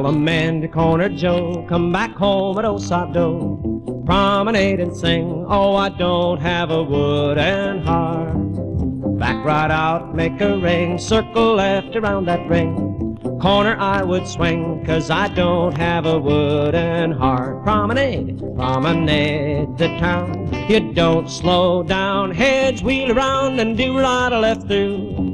Tell a man to corner Joe, come back home at Osado. Promenade and sing, oh, I don't have a wooden heart. Back right out, make a ring, circle left around that ring. Corner I would swing, 'cause I don't have a wooden heart. Promenade, promenade the town. You don't slow down, heads wheel around and do right or left through.